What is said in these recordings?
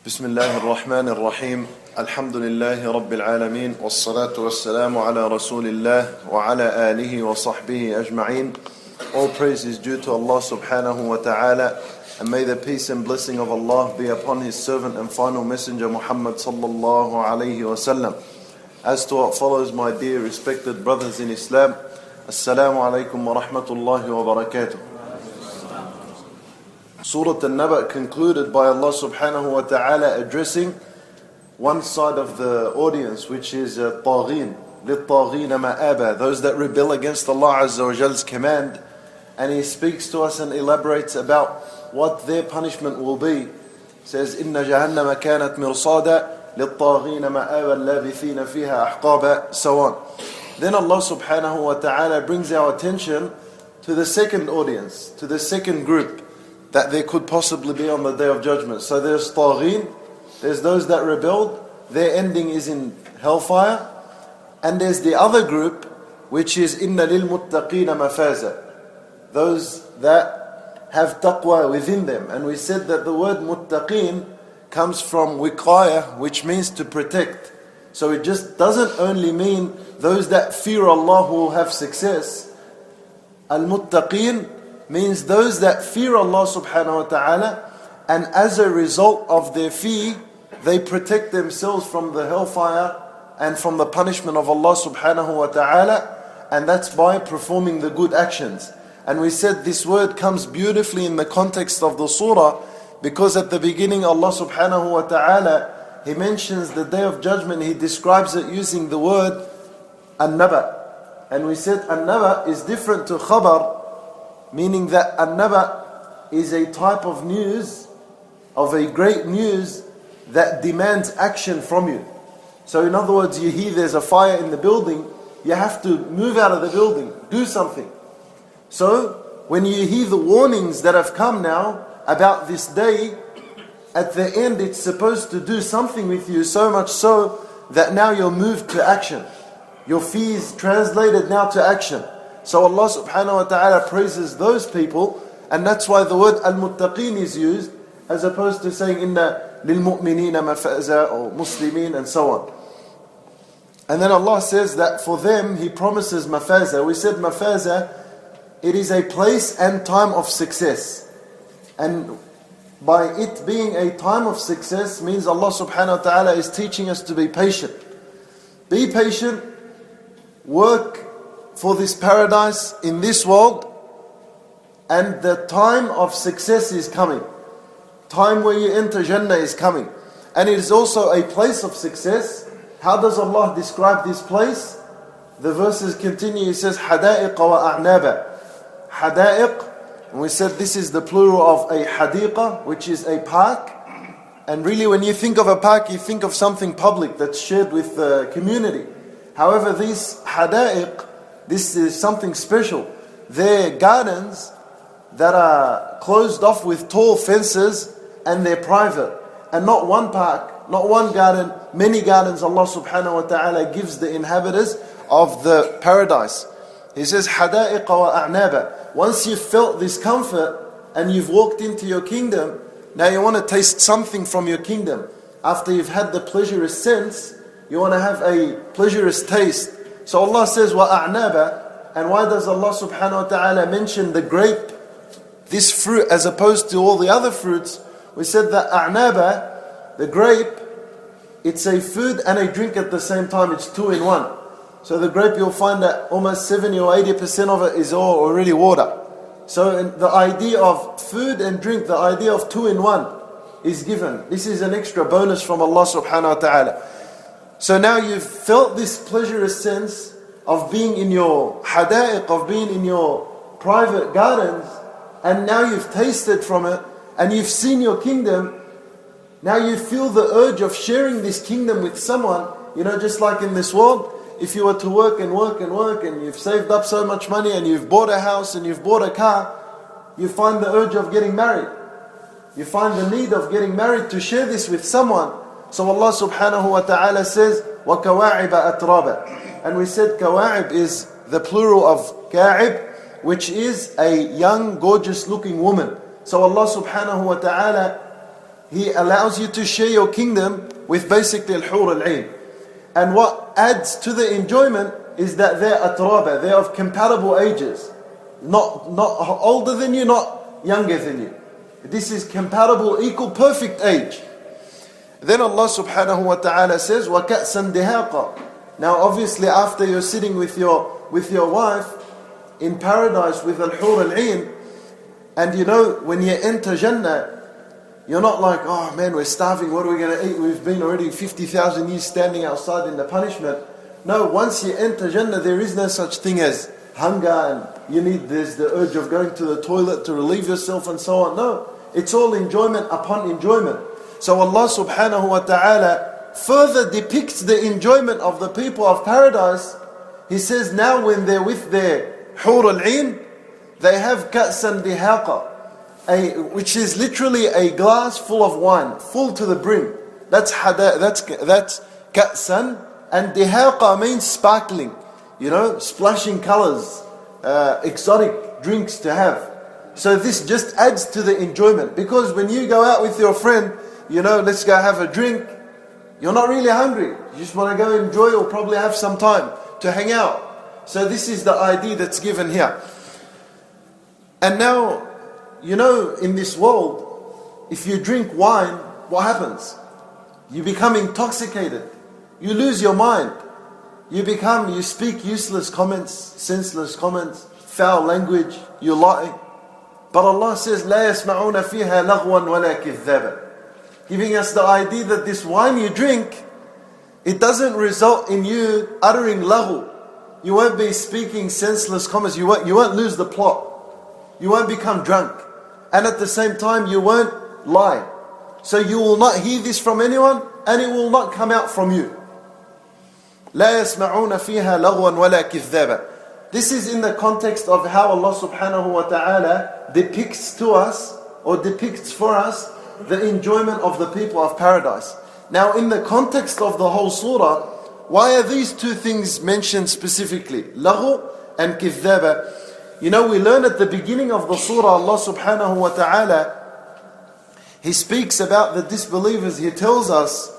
بسم الله الرحمن الرحيم الحمد لله رب العالمين والصلاة والسلام على رسول الله وعلى آله وصحبه أجمعين. All praise is due to Allah subhanahu wa ta'ala, and may the peace and blessing of Allah be upon His servant and final messenger Muhammad sallallahu alayhi wa sallam. As to what follows, my dear respected brothers in Islam, Assalamu alaikum wa rahmatullahi wa barakatuh. Surah An-Naba concluded by Allah subhanahu wa ta'ala addressing one side of the audience, which is طاغين للطاغين مآبا, those that rebel against Allah Azza wa Jall's command. And He speaks to us and elaborates about what their punishment will be. He says, إِنَّ جَهَنَّمَ كَانَتْ مِرْصَادًا لِلطَّاغِينَ مَآبًا لَابِثِينَ فِيهَا أَحْقَابًا, so on. Then Allah subhanahu wa ta'ala brings our attention to the second audience, to the second group that there could possibly be on the Day of Judgment. So there's طاغين, there's those that rebelled, their ending is in hellfire. And there's the other group, which is إِنَّ لِلْمُتَّقِينَ مَفَازًا, those that have taqwa within them. And we said that the word muttaqeen comes from wiqaya, which means to protect. So it just doesn't only mean those that fear Allah will have success. Al-muttaqeen means those that fear Allah subhanahu wa ta'ala, and as a result of their fear, they protect themselves from the hellfire and from the punishment of Allah subhanahu wa ta'ala, and that's by performing the good actions. And we said this word comes beautifully in the context of the surah, because at the beginning Allah subhanahu wa ta'ala, He mentions the Day of Judgment, He describes it using the word An-Naba. And we said An-Naba is different to Khabar, meaning that An-Naba is a type of news, of a great news that demands action from you. So in other words, you hear there's a fire in the building, you have to move out of the building, do something. So when you hear the warnings that have come now about this day, at the end it's supposed to do something with you, so much so that now you're moved to action. Your fear is translated now to action. So Allah subhanahu wa ta'ala praises those people, and that's why the word al-muttaqeen is used, as opposed to saying inna lil-mu'minina mafaza or muslimin and so on. And then Allah says that for them He promises mafaza. We said mafaza, it is a place and time of success. And by it being a time of success means Allah subhanahu wa ta'ala is teaching us to be patient. Be patient, work for this paradise in this world, and the time of success is coming. Time where you enter Jannah is coming. And it is also a place of success. How does Allah describe this place? The verses continue, He says, حَدَائِقَ وَأَعْنَابًا. Hada'iq, and we said this is the plural of a hadiqa, which is a park. And really when you think of a park, you think of something public that's shared with the community. However, these hada'iq, this is something special. They're gardens that are closed off with tall fences, and they're private. And not one park, not one garden, many gardens Allah subhanahu wa ta'ala gives the inhabitants of the paradise. He says, حَدَائِقَ وَأَعْنَابًا. Once you've felt this comfort and you've walked into your kingdom, now you want to taste something from your kingdom. After you've had the pleasurous sense, you want to have a pleasurous taste. So Allah says, وَأَعْنَابًا. And why does Allah subhanahu wa ta'ala mention the grape, this fruit, as opposed to all the other fruits? We said that a'naba, the grape, it's a food and a drink at the same time. It's two in one. So the grape, you'll find that almost 70 or 80% of it is all already water. So the idea of food and drink, the idea of two in one is given. This is an extra bonus from Allah subhanahu wa ta'ala. So now you've felt this pleasurous sense of being in your hada'iq, of being in your private gardens, and now you've tasted from it, and you've seen your kingdom. Now you feel the urge of sharing this kingdom with someone. You know, just like in this world, if you were to work and work and work, and you've saved up so much money, and you've bought a house and you've bought a car, you find the urge of getting married. You find the need of getting married to share this with someone. So Allah subhanahu wa ta'ala says, وَكَوَاعِبَ أَتْرَابًا. And we said kawa'ib is the plural of ka'ib, which is a young, gorgeous looking woman. So Allah subhanahu wa ta'ala, He allows you to share your kingdom with basically al-hur al-ain. And what adds to the enjoyment is that they're atraba, they're of compatible ages. Not older than you, not younger than you. This is compatible, equal, perfect age. Then Allah subhanahu wa ta'ala says, وَكَأْسًا دِهَاقًا. Now obviously after you're sitting with your wife in paradise with al-hur al-ain, and you know when you enter Jannah, you're not like, oh man, we're starving, what are we going to eat? We've been already 50,000 years standing outside in the punishment. No, once you enter Jannah, there is no such thing as hunger and there's the urge of going to the toilet to relieve yourself and so on. No, it's all enjoyment upon enjoyment. So Allah subhanahu wa ta'ala further depicts the enjoyment of the people of paradise. He says now when they're with their hur al-ain, they have ka'san dihaqa, which is literally a glass full of wine, full to the brim. That's ka'san, and dihaqa means sparkling, splashing colors, exotic drinks to have. So this just adds to the enjoyment, because when you go out with your friend, let's go have a drink, you're not really hungry. You just want to go enjoy or probably have some time to hang out. So this is the idea that's given here. And now, in this world, if you drink wine, what happens? You become intoxicated. You lose your mind. You speak useless comments, senseless comments, foul language, you lie. But Allah says, لا يسمعون فيها لغوا ولا كذابا. Giving us the idea that this wine you drink, it doesn't result in you uttering laghu. You won't be speaking senseless comments. You won't lose the plot. You won't become drunk. And at the same time, you won't lie. So you will not hear this from anyone, and it will not come out from you. لا يسمعون فيها لغوا ولا كذابا. This is in the context of how Allah subhanahu wa ta'ala depicts to us, or depicts for us, the enjoyment of the people of paradise. Now in the context of the whole surah, why are these two things mentioned specifically? Laghu and kidhaba. We learn at the beginning of the surah, Allah subhanahu wa ta'ala, He speaks about the disbelievers. He tells us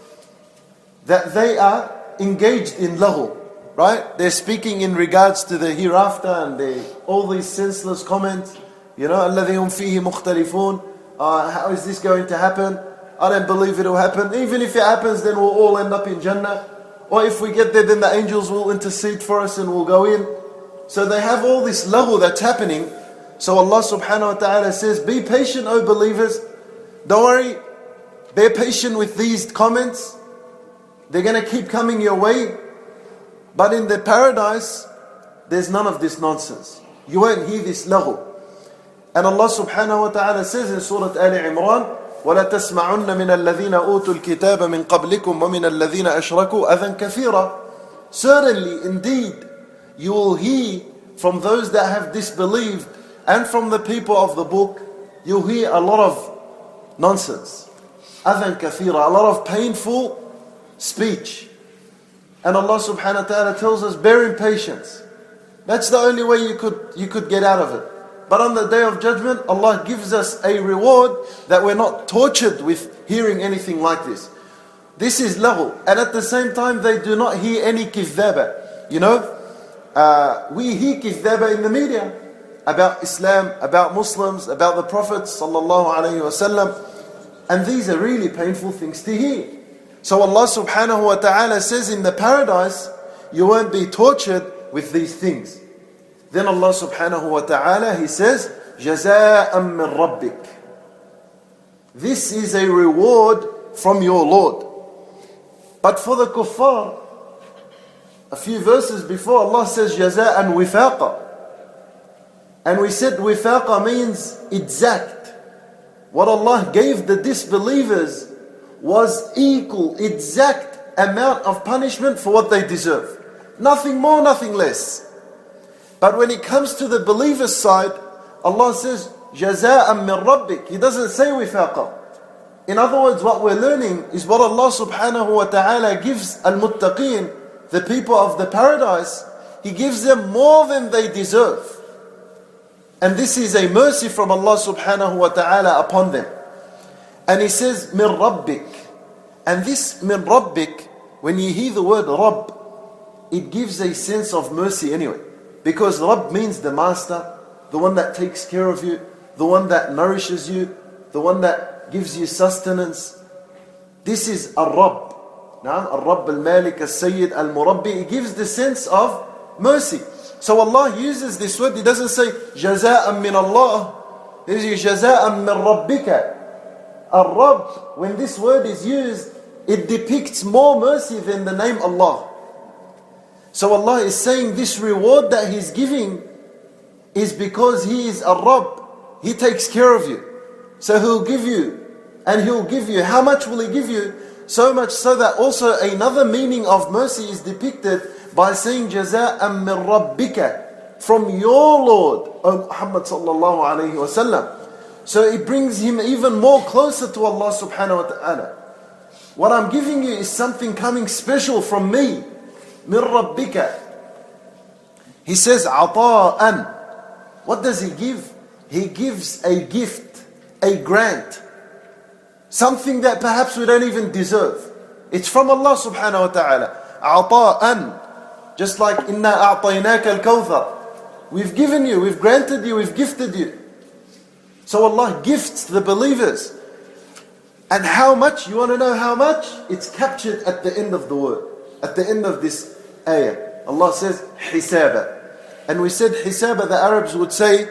that they are engaged in laghu, right? They're speaking in regards to the hereafter and all these senseless comments. الَّذِي هُمْ فِيهِ مُخْتَلِفُونَ. How is this going to happen? I don't believe it will happen. Even if it happens, then we'll all end up in Jannah. Or if we get there, then the angels will intercede for us and we'll go in. So they have all this laghu that's happening. So Allah subhanahu wa ta'ala says, be patient, O believers. Don't worry. Be patient with these comments. They're going to keep coming your way. But in the paradise, there's none of this nonsense. You won't hear this laghu. And Allah subhanahu wa ta'ala says in Surah Ali Imran, وَلَا تَسْمَعُنَّ مِنَ الَّذِينَ أُوتُوا الْكِتَابَ مِنْ قَبْلِكُمْ وَمِنَ الَّذِينَ أَشْرَكُوا أَذًى كَثِيرًا. Certainly, indeed, you will hear from those that have disbelieved and from the people of the book, you'll hear a lot of nonsense. أَذًى كَثِيرًا, a lot of painful speech. And Allah subhanahu wa ta'ala tells us, bear in patience. That's the only way you could get out of it. But on the Day of Judgment, Allah gives us a reward that we're not tortured with hearing anything like this. This is laghu. And at the same time, they do not hear any kidhaba. We hear kidhaba in the media about Islam, about Muslims, about the Prophet sallallahu alaihi wasallam. And these are really painful things to hear. So Allah subhanahu wa ta'ala says in the paradise, you won't be tortured with these things. Then Allah subhanahu wa ta'ala, He says, جَزَاءً مِّن رَبِّكَ. This is a reward from your Lord. But for the kuffar, a few verses before, Allah says, جَزَاءً وِفَاقًا. And we said wifaqa means exact. What Allah gave the disbelievers was equal, exact amount of punishment for what they deserve. Nothing more, nothing less. But when it comes to the believer's side, Allah says, جَزَاءً مِّن رَبِّكَ. He doesn't say wifaqa. In other words, what we're learning is what Allah subhanahu wa ta'ala gives al-muttaqeen, the people of the paradise, He gives them more than they deserve. And this is a mercy from Allah subhanahu wa ta'ala upon them. And he says, min rabbik. And this min rabbik, when you hear the word Rabb, it gives a sense of mercy anyway. Because Rabb means the master, the one that takes care of you, the one that nourishes you, the one that gives you sustenance. This is Ar-Rabb. Ar-Rabb al-Malik al-Sayyid al-Murabbi. It gives the sense of mercy. So Allah uses this word. He doesn't say Jaza'an min Allah. He says Jaza'an min Rabbika. Ar-Rabb, when this word is used, it depicts more mercy than the name Allah. So Allah is saying this reward that He's giving is because He is Ar-Rabb. He takes care of you. So He'll give you. And He'll give you. How much will He give you? So much so that also another meaning of mercy is depicted by saying Jaza'an min Rabbika, from your Lord, O Muhammad sallallahu alayhi wa sallam. So it brings him even more closer to Allah subhanahu wa ta'ala. What I'm giving you is something coming special from me. Min Rabbika. He says Ata'an. What does He give? He gives a gift, a grant. Something that perhaps we don't even deserve. It's from Allah subhanahu wa ta'ala. Ata'an. Just like Inna a'tainaka al-kawthar. We've given you, we've granted you, we've gifted you. So Allah gifts the believers. And how much? You want to know how much? It's captured at the end of the word. At the end of this ayah. Allah says, Hisaba. And we said Hisaba, the Arabs would say,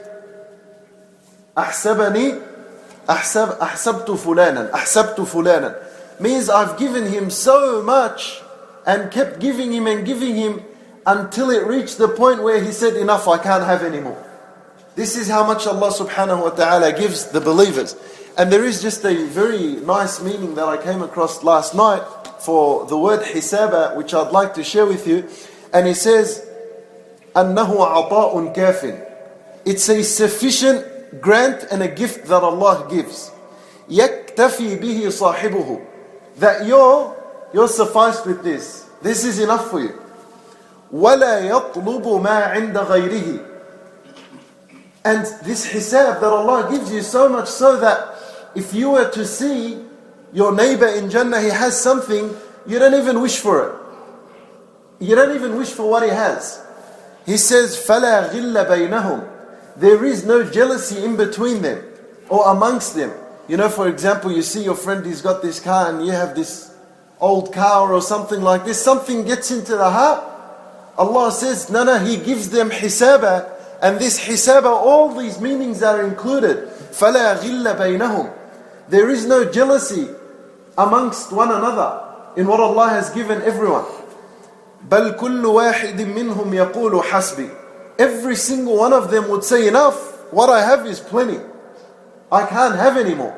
Ahsabani, ahsabtu fulanan. Means I've given him so much and kept giving him until it reached the point where he said, enough, I can't have any more. This is how much Allah subhanahu wa ta'ala gives the believers. And there is just a very nice meaning that I came across last night for the word hisaba, which I'd like to share with you. And he says, أَنَّهُ عَطَاءٌ كَافٍ. It's a sufficient grant and a gift that Allah gives. يَكْتَفِي بِهِ صَاحِبُهُ. That you're sufficed with this. This is enough for you. وَلَا يَطْلُبُ مَا عِنْدَ غَيْرِهِ. And this hisab that Allah gives you so much so that if you were to see your neighbor in Jannah, he has something, you don't even wish for it. You don't even wish for what he has. He says, فَلَا غِلَّ بَيْنَهُمْ. There is no jealousy in between them or amongst them. You know, for example, you see your friend, he's got this car and you have this old car or something like this. Something gets into the heart. Allah says, no, He gives them hisaba. And this hisaba, all these meanings are included. فَلَا غِلَّ بَيْنَهُمْ. There is no jealousy amongst one another in what Allah has given everyone. بَلْ كُلُّ وَاحِدٍ مِّنْهُمْ يَقُولُ حَسْبِي. Every single one of them would say, enough, what I have is plenty. I can't have any more.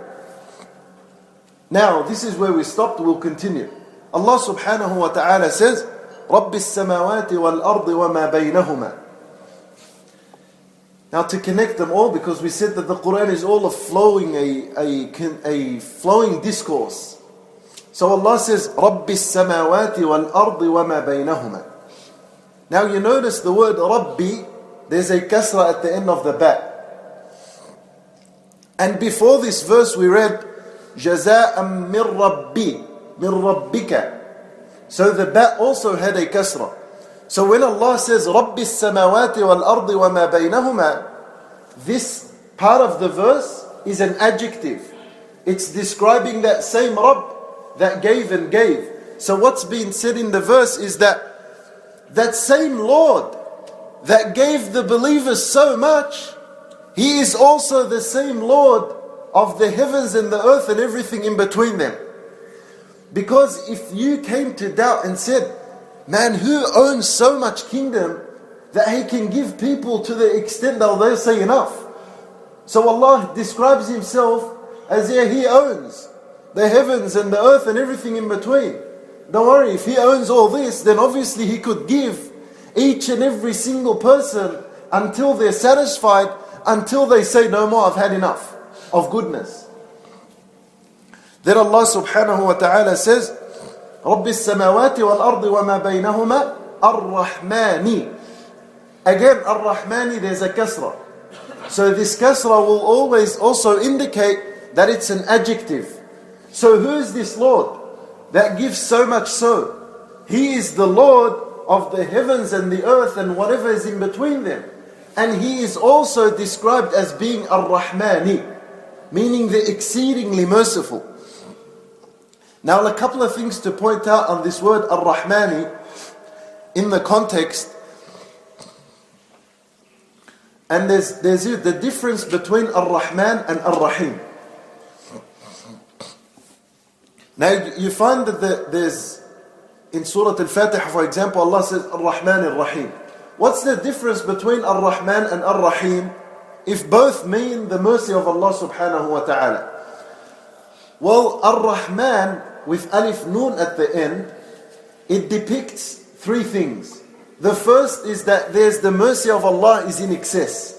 Now, this is where we stopped, we'll continue. Allah subhanahu wa ta'ala says, رَبِّ السَّمَاوَاتِ وَالْأَرْضِ وَمَا بَيْنَهُمَا. Now to connect them all, because we said that the Quran is all a flowing discourse. So Allah says, رَبِّ السَّمَاوَاتِ وَالْأَرْضِ وَمَا بَيْنَهُمَا. Now you notice the word Rabbi, there's a kasra at the end of the ba. And before this verse we read, جَزَاءً مِّن رَبِّي مِّن رَبِّكَ. So the ba also had a kasra. So when Allah says, رَبِّ السَّمَاوَاتِ وَالْأَرْضِ وَمَا بَيْنَهُمَا, this part of the verse is an adjective. It's describing that same Rabb that gave and gave. So what's being said in the verse is that same Lord that gave the believers so much, He is also the same Lord of the heavens and the earth and everything in between them. Because if you came to doubt and said, man, who owns so much kingdom that he can give people to the extent that they'll say enough? So Allah describes Himself as He owns the heavens and the earth and everything in between. Don't worry, if He owns all this, then obviously He could give each and every single person until they're satisfied, until they say, no more, I've had enough of goodness. Then Allah subhanahu wa ta'ala says, رَبِّ السَّمَاوَاتِ وَالْأَرْضِ وَمَا بَيْنَهُمَا الرَّحْمَانِ. Again, Ar-Rahmani, there's a kasra. So this kasra will always also indicate that it's an adjective. So who is this Lord that gives so much so? He is the Lord of the heavens and the earth and whatever is in between them. And He is also described as being Ar-Rahmani, meaning the exceedingly merciful. Now a couple of things to point out on this word Ar-Rahmani in the context. And there's the difference between Ar-Rahman and Ar-Rahim. Now you find that there's, in Surah Al-Fatiha for example, Allah says Ar-Rahman Ar-Rahim. What's the difference between Ar-Rahman and Ar-Rahim if both mean the mercy of Allah subhanahu wa ta'ala? Well, Ar-Rahman with Alif Nun at the end, it depicts three things. The first is that there's the mercy of Allah is in excess.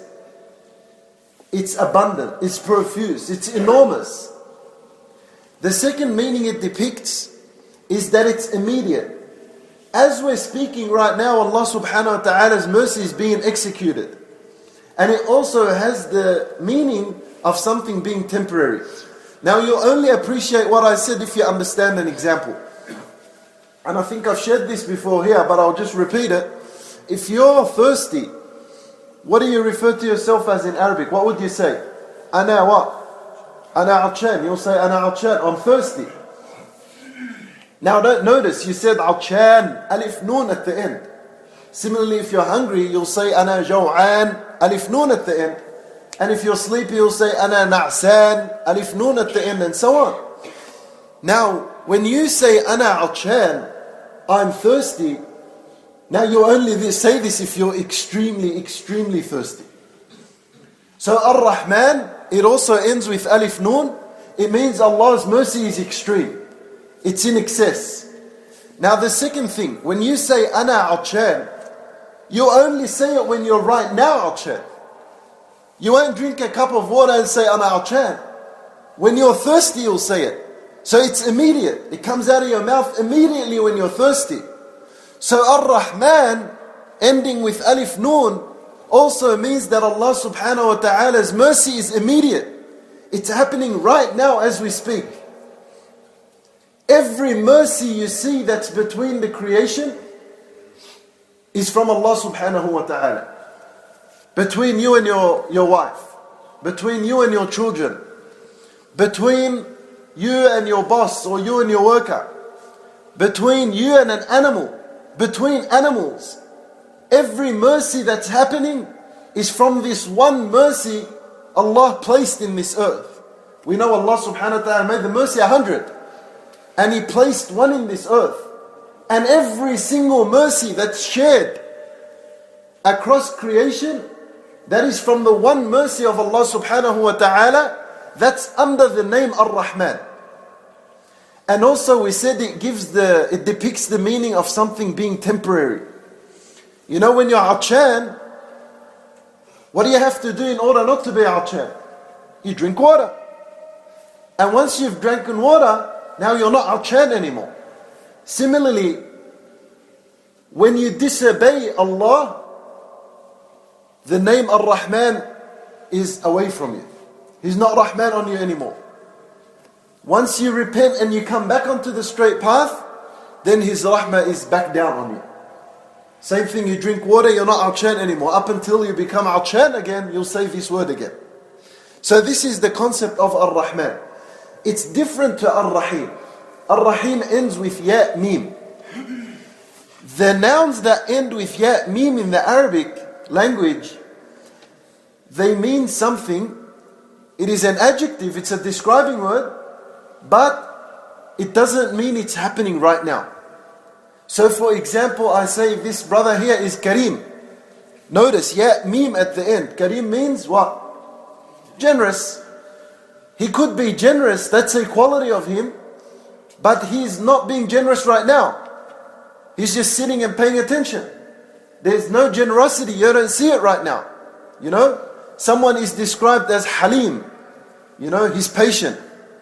It's abundant, it's profuse, it's enormous. The second meaning it depicts is that it's immediate. As we're speaking right now, Allah subhanahu wa ta'ala's mercy is being executed. And it also has the meaning of something being temporary. Now you'll only appreciate what I said if you understand an example. And I think I've shared this before here, but I'll just repeat it. If you're thirsty, what do you refer to yourself as in Arabic? What would you say? Ana what? Ana atshan. You'll say ana atshan. I'm thirsty. Now don't notice, you said atshan, alif noon at the end. Similarly, if you're hungry, you'll say ana jaw'an, alif noon at the end. And if you're sleepy, you'll say ana na'san, alif noon at the end, and so on. Now, when you say ana atshan, I'm thirsty, now you only say this if you're extremely, extremely thirsty. So Ar-Rahman, it also ends with Alif Nun. It means Allah's mercy is extreme. It's in excess. Now the second thing, when you say Ana Atshan, you only say it when you're right now Atshan. You won't drink a cup of water and say Ana Atshan. When you're thirsty, you'll say it. So it's immediate. It comes out of your mouth immediately when you're thirsty. So Ar-Rahman, ending with Alif Nun, also means that Allah subhanahu wa ta'ala's mercy is immediate. It's happening right now as we speak. Every mercy you see that's between the creation is from Allah subhanahu wa ta'ala. Between you and your wife, between you and your children, between you and your boss or you and your worker, between you and an animal, between animals. Every mercy that's happening is from this one mercy Allah placed in this earth. We know Allah subhanahu wa ta'ala made the mercy 100 and He placed one in this earth. And every single mercy that's shared across creation, that is from the one mercy of Allah subhanahu wa ta'ala, that's under the name Ar-Rahman. And also we said it depicts the meaning of something being temporary. You know, when you're atshan, what do you have to do in order not to be atshan? You drink water. And once you've drinking water, now you're not atshan anymore. Similarly, when you disobey Allah, the name Ar-Rahman is away from you. He's not Rahman on you anymore. Once you repent and you come back onto the straight path, then His Rahmah is back down on you. Same thing, you drink water, you're not Atshan anymore. Up until you become Atshan again, you'll say this word again. So this is the concept of Ar-Rahman. It's different to Ar-Rahim. Ar-Rahim ends with Ya, Mim. The nouns that end with Ya, Mim in the Arabic language, they mean something. It is an adjective, it's a describing word, but it doesn't mean it's happening right now. So for example, I say this brother here is Kareem. Notice, Ya, Mim at the end. Kareem means what? Generous. He could be generous, that's a quality of him, but he's not being generous right now. He's just sitting and paying attention. There's no generosity, you don't see it right now. You know, someone is described as Halim. You know, he's patient.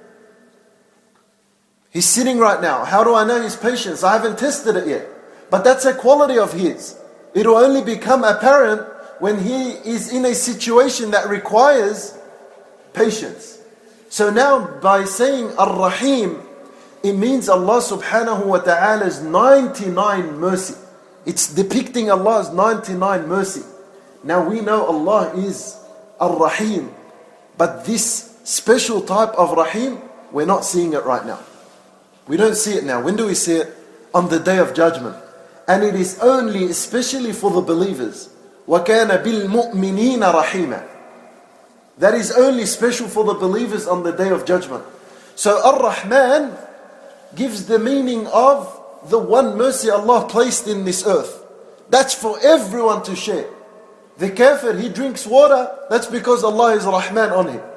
He's sitting right now. How do I know his patience? I haven't tested it yet. But that's a quality of his. It will only become apparent when he is in a situation that requires patience. So now by saying Ar-Rahim, it means Allah subhanahu wa ta'ala's 99 mercy. It's depicting Allah's 99 mercy. Now we know Allah is Ar-Rahim, but this special type of Rahim, we're not seeing it right now. We don't see it now. When do we see it? On the Day of Judgment. And it is only especially for the believers. وَكَانَ بِالْمُؤْمِنِينَ رَحِيمًا. That is only special for the believers on the Day of Judgment. So Ar-Rahman gives the meaning of the one mercy Allah placed in this earth. That's for everyone to share. The kafir, he drinks water, that's because Allah is Rahman on him.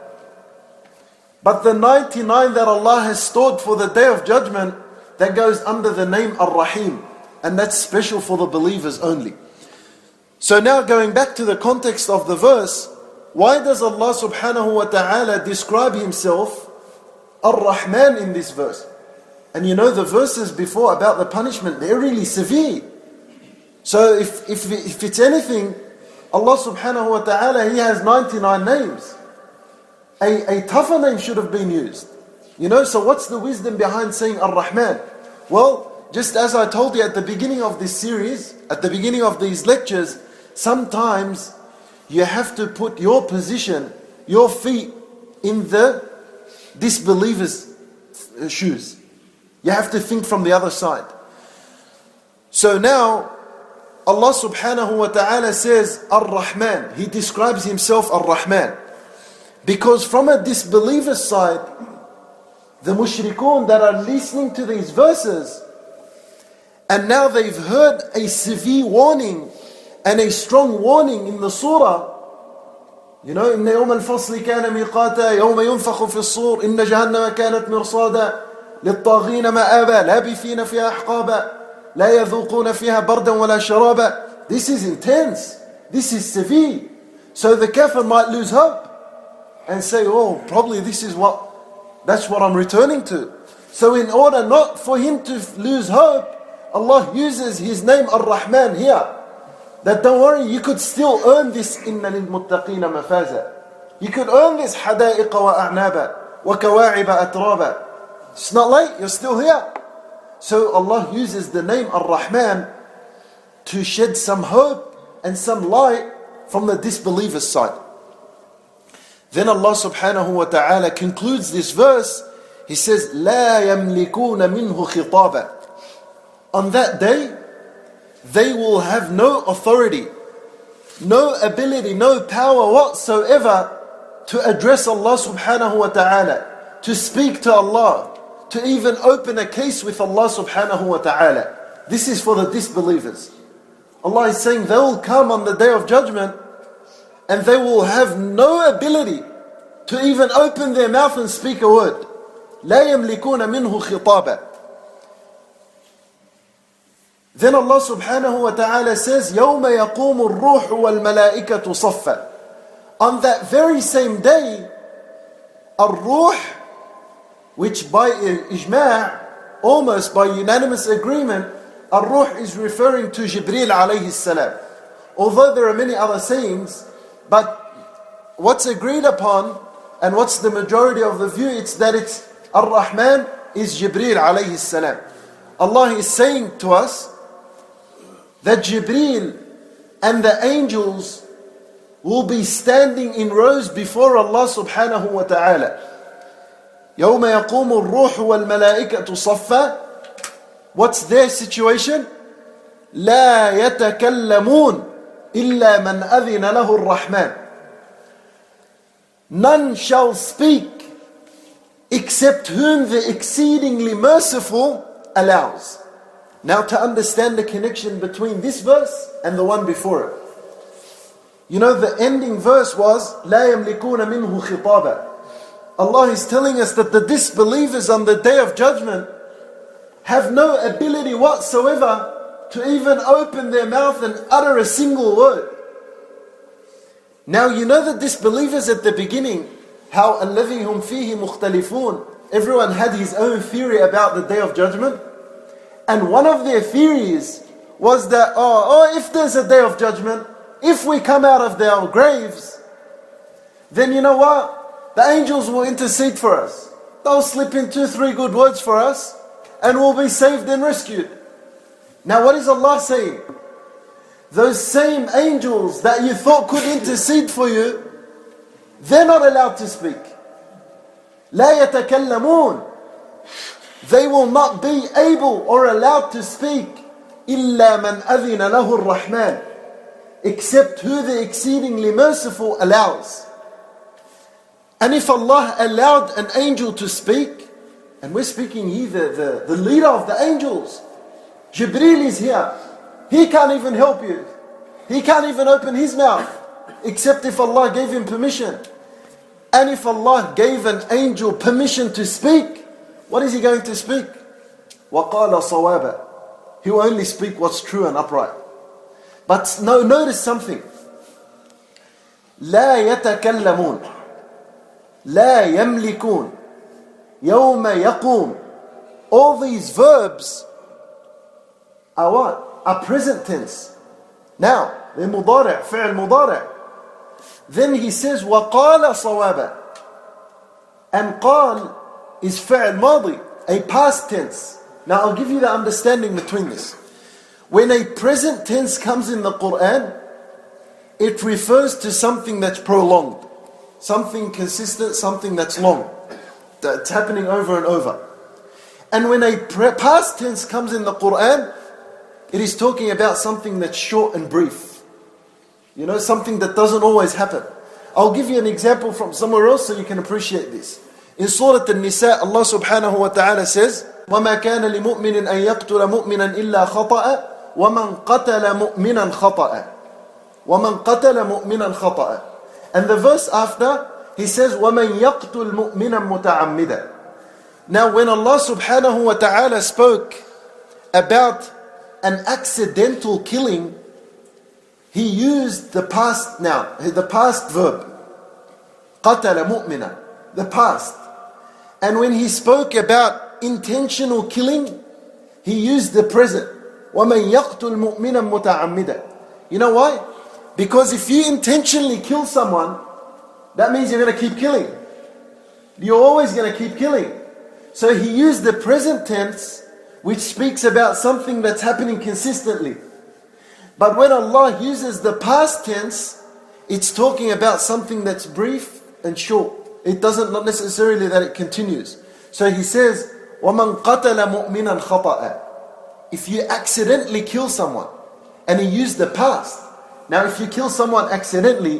But the 99 that Allah has stored for the Day of Judgment, that goes under the name Ar-Rahim. And that's special for the believers only. So now going back to the context of the verse, why does Allah subhanahu wa ta'ala describe himself Ar-Rahman in this verse? And you know the verses before about the punishment, they're really severe. So if it's anything, Allah subhanahu wa ta'ala, He has 99 names. A tougher name should have been used. You know, so what's the wisdom behind saying Ar-Rahman? Well, just as I told you at the beginning of this series, at the beginning of these lectures, sometimes you have to put your position, your feet in the disbeliever's shoes. You have to think from the other side. So now, Allah subhanahu wa ta'ala says Ar-Rahman. He describes Himself Ar-Rahman. Because from a disbeliever's side, the mushrikun that are listening to these verses, and now they've heard a severe warning and a strong warning in the surah. You know, إِنَّ يَوْمَ الْفَصْلِ كَانَ مِيقَاتًا يَوْمَ يُنْفَخُ فِي الصُّورِ إِنَّ جَهَنَّمَ كَانَتْ مِرْصَادًا لِلطَّاغِينَ مَآبًا لَابِثِينَ فِيهَا أَحْقَابًا لَا يَذُوقُونَ فِيهَا بَرْدًا وَلَا شَرَابًا. This is intense. This is severe. So the kafir might lose hope and say, oh, probably that's what I'm returning to. So in order not for him to lose hope, Allah uses His name Ar-Rahman here. That don't worry, you could still earn this إِنَّ لِلْمُتَّقِينَ مَفَازًا. You could earn this حَدَائِقَ وَأَعْنَابًا وَكَوَاعِبَ أَتْرَابًا. It's not late, you're still here. So Allah uses the name Ar-Rahman to shed some hope and some light from the disbeliever's side. Then Allah subhanahu wa ta'ala concludes this verse. He says, لَا يَمْلِكُونَ مِنْهُ خِطَابًا. On that day, they will have no authority, no ability, no power whatsoever to address Allah subhanahu wa ta'ala, to speak to Allah, to even open a case with Allah subhanahu wa ta'ala. This is for the disbelievers. Allah is saying they will come on the Day of Judgment and they will have no ability to even open their mouth and speak a word. لا يملكون منه خطابا. Then Allah subhanahu wa ta'ala says, يَوْمَ يَقُومُ الرُّوحُ وَالْمَلَائِكَةُ صَفًّا. On that very same day, Ar-Ruh, which by ijma', almost by unanimous agreement, Ar-Ruh is referring to Jibreel alayhi salam. Although there are many other sayings, but what's agreed upon, and what's the majority of the view, it's that it's Ar-Rahman is Jibreel alayhi salam. Allah is saying to us that Jibreel and the angels will be standing in rows before Allah subhanahu wa ta'ala. يَوْمَ يَقُومُ الرُّوحُ وَالْمَلَائِكَةُ صَفًّا. What's their situation? لَا يَتَكَلَّمُونَ إِلَّا مَنْ أَذِنَ لَهُ الرَّحْمَنِ. None shall speak except whom the exceedingly merciful allows. Now to understand the connection between this verse and the one before it. You know, the ending verse was لا يملكون منه خطابا. Allah is telling us that the disbelievers on the Day of Judgment have no ability whatsoever to even open their mouth and utter a single word. Now you know the disbelievers at the beginning, how الذي هم فيه مختلفون. Everyone had his own theory about the Day of Judgment. And one of their theories was that, if there's a Day of Judgment, if we come out of our graves, then you know what? the angels will intercede for us. They'll slip in 2-3 good words for us, and we'll be saved and rescued. Now what is Allah saying? Those same angels that you thought could intercede for you, they're not allowed to speak. لا يتكلمون. They will not be able or allowed to speak. إلا من أذن له الرحمن. Except who the exceedingly merciful allows. And if Allah allowed an angel to speak, and we're speaking here, the leader of the angels, Jibreel is here. He can't even help you. He can't even open his mouth, except if Allah gave him permission. And if Allah gave an angel permission to speak, what is he going to speak? وَقَالَ صَوَابًا. He will only speak what's true and upright. But no, notice something. لا يتكلمون لا يملكون يوم يقوم. All these verbs are what? Are present tense. Now, they're مضارع, فعل مضارع. Then he says وَقَالَ صَوَابًا. And قال is فعل ماضي, a past tense. Now I'll give you the understanding between this. When a present tense comes in the Quran, it refers to something that's prolonged, something consistent, something that's long, that's happening over and over. And when a past tense comes in the Quran, it is talking about something that's short and brief. You know, something that doesn't always happen. I'll give you an example from somewhere else so you can appreciate this. In Surah An-Nisa, Allah subhanahu wa ta'ala says, وَمَا كَانَ لِمُؤْمِنٍ أَن يَقْتُلَ مُؤْمِنًا إِلَّا خَطَأً وَمَنْ قَتَلَ مُؤْمِنًا خَطَأً وَمَنْ قَتَلَ مُؤْمِنًا خَطَأً. And the verse after, he says, وَمَنْ يَقْتُلْ مُؤْمِنًا مُتَعَمِّدًا. Now when Allah subhanahu wa ta'ala spoke about an accidental killing, He used the past now, the past verb. قَتَلَ مُؤْمِنًا, the past. And when He spoke about intentional killing, He used the present. وَمَنْ يَقْتُلْ مُؤْمِنًا مُتَعَمِّدًا. You know why? Because if you intentionally kill someone, that means you're going to keep killing. You're always going to keep killing. So He used the present tense, which speaks about something that's happening consistently. But when Allah uses the past tense, it's talking about something that's brief and short. It doesn't, not necessarily that it continues. So He says, وَمَنْ قَتَلَ مُؤْمِنًا خَطَأً. If you accidentally kill someone, and He used the past. Now if you kill someone accidentally,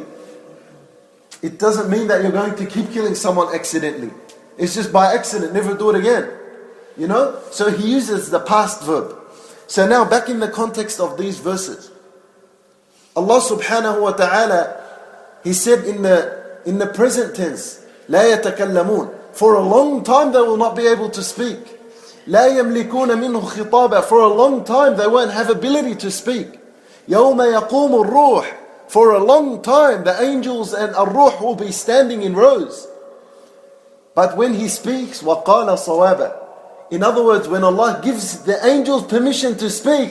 it doesn't mean that you're going to keep killing someone accidentally. It's just by accident, never do it again. You know? So He uses the past verb. So now back in the context of these verses, Allah subhanahu wa ta'ala, He said in the present tense, لا يتكلمون. For a long time they will not be able to speak. لا يملكون منه خطابا. For a long time they won't have ability to speak. يوم يقوم الروح. For a long time the angels and الروح will be standing in rows. But when He speaks, وقال صوابا. In other words, when Allah gives the angels permission to speak,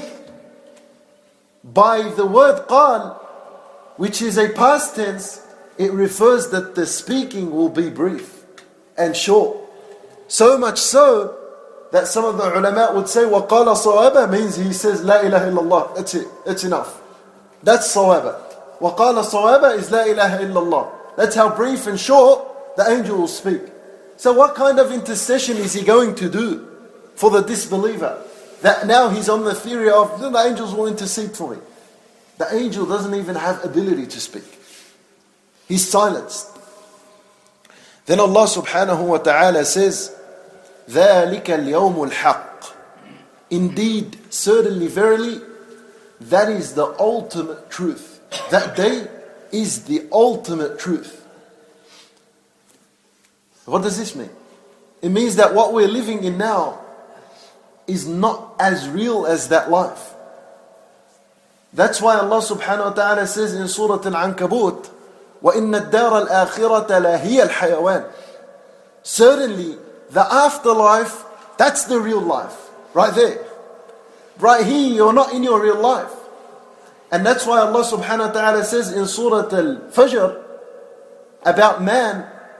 by the word قال, which is a past tense, it refers that the speaking will be brief and short. So much so that some of the ulama would say وَقَالَ صَوَابًا means he says La ilaha illallah. That's it. That's enough. That's صَوَابًا. وَقَالَ صَوَابًا is La ilaha illallah. That's how brief and short the angel will speak. So what kind of intercession is he going to do for the disbeliever? That now he's on the theory of the angels will intercede for me. The angel doesn't even have ability to speak. He's silenced. Then Allah subhanahu wa ta'ala says, ذَلِكَ الْيَوْمُ الْحَقِّ. Indeed, certainly, verily, that is the ultimate truth. That day is the ultimate truth. What does this mean? It means that what we're living in now is not as real as that life. That's why Allah subhanahu wa ta'ala says in Surah Al-Ankabut, وَإِنَّ الدَّارَ الْآخِرَةَ لَهِيَ الْحَيَوَانِ. Certainly, the afterlife, that's the real life. Right there. Right here, you're not in your real life. And that's why Allah subhanahu wa ta'ala says in Surah Al-Fajr about man,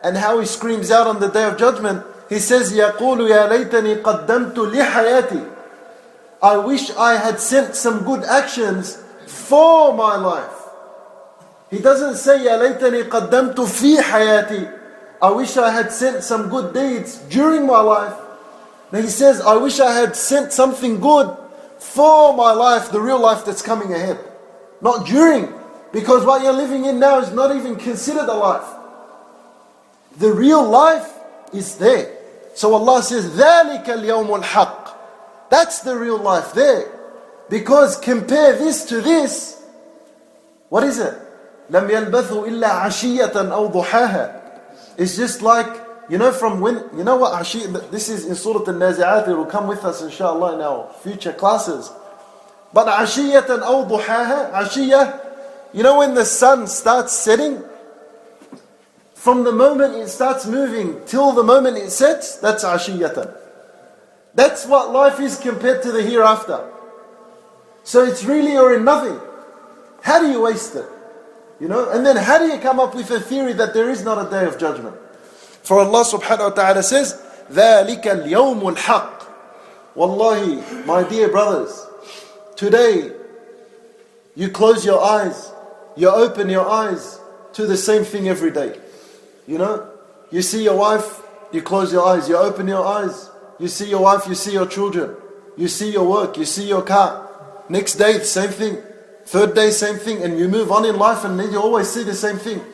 and how he screams out on the Day of Judgment. He says, يَقُولُ يَا لَيْتَنِي قَدَّمْتُ لِحَيَاتِي. I wish I had sent some good actions for my life. He doesn't say, يَا لَيْتَنِي قَدَّمْتُ فِي حَيَاتِي. I wish I had sent some good deeds during my life. Now he says, I wish I had sent something good for my life, the real life that's coming ahead. Not during. Because what you're living in now is not even considered a life. The real life is there. So Allah says, ذَلِكَ الْيَوْمُ الْحَقِّ. That's the real life there. Because compare this to this. What is it? لَمْ يَلْبَثُوا إِلَّا عَشِيَّةً أَوْ ضُحَاهَا. It's just like, from when, what Ashiyah, this is in Surah Al-Nazi'at, it will come with us inshallah in our future classes. But Ashiyatan aw duhaha, Ashiyah, when the sun starts setting, from the moment it starts moving till the moment it sets, that's Ashiyatan. That's what life is compared to the hereafter. So it's really or in nothing. How do you waste it? And then how do you come up with a theory that there is not a Day of Judgment? For Allah subhanahu wa ta'ala says, ذَلِكَ الْيَوْمُ الْحَقِّ. Wallahi, my dear brothers, today, you close your eyes, you open your eyes to the same thing every day. You see your wife, you close your eyes, you open your eyes. You see your wife, you see your children. You see your work, you see your car. Next day, the same thing. Third day, same thing. And you move on in life and then you always see the same thing.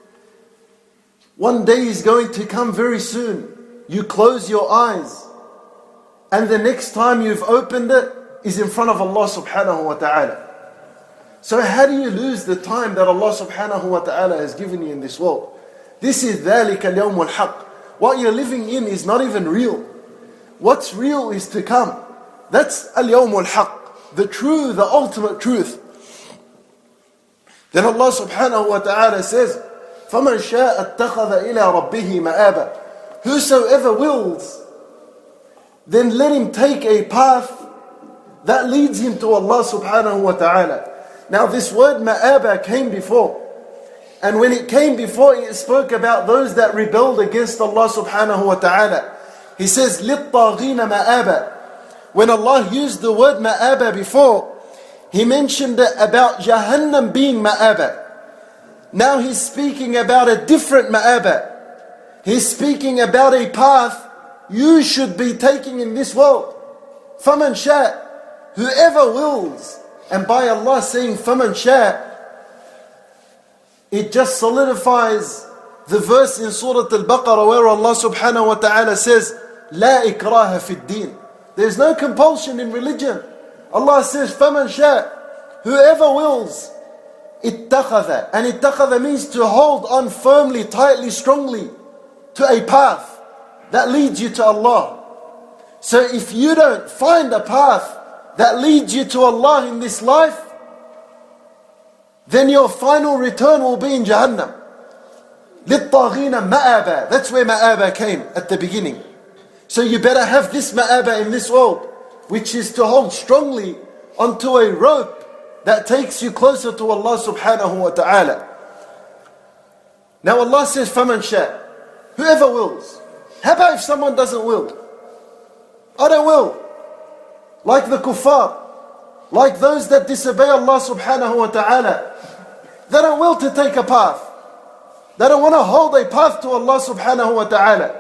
One day is going to come very soon. You close your eyes. And the next time you've opened it is in front of Allah subhanahu wa ta'ala. So how do you lose the time that Allah subhanahu wa ta'ala has given you in this world? This is ذَلِكَ الْيَوْمُ الْحَقِّ. What you're living in is not even real. What's real is to come. That's al-yawm al-haq. The true, the ultimate truth. Then Allah subhanahu wa ta'ala says, فَمَنْ شَاءَ اتَّخَذَ إِلَىٰ رَبِّهِ مَآبًا. Whosoever wills, then let him take a path that leads him to Allah subhanahu wa ta'ala. Now this word ma'aba came before. And when it came before, it spoke about those that rebelled against Allah subhanahu wa ta'ala. He says, لِلطَّاغِينَ مَآبًا. When Allah used the word ma'aba before, He mentioned about Jahannam being ma'aba. Now He's speaking about a different ma'aba. He's speaking about a path you should be taking in this world. فَمَنْ شَاءَ. Whoever wills. And by Allah saying فَمَنْ شَاءَ, it just solidifies the verse in Surah Al-Baqarah where Allah subhanahu wa ta'ala says, لَا إِكْرَاهَ فِي الدِّينِ. There's no compulsion in religion. Allah says, فَمَنْ شَاءَ. Whoever wills, اتَّخَذَ. And اتَّخَذَ means to hold on firmly, tightly, strongly to a path that leads you to Allah. So if you don't find a path that leads you to Allah in this life, then your final return will be in Jahannam. لِلطَّاغِينَ مَآبًا. That's where ma'aba came at the beginning. So you better have this ma'aba in this world, which is to hold strongly onto a rope that takes you closer to Allah subhanahu wa ta'ala. Now Allah says, فَمَنْ شَاءَ. Whoever wills. How about if someone doesn't will? I don't will. Like the kuffar, like those that disobey Allah subhanahu wa ta'ala. They don't will to take a path. They don't want to hold a path to Allah subhanahu wa ta'ala.